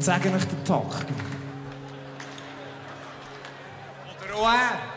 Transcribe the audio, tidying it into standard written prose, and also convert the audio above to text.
Und sage euch den Tag. Oder auch er.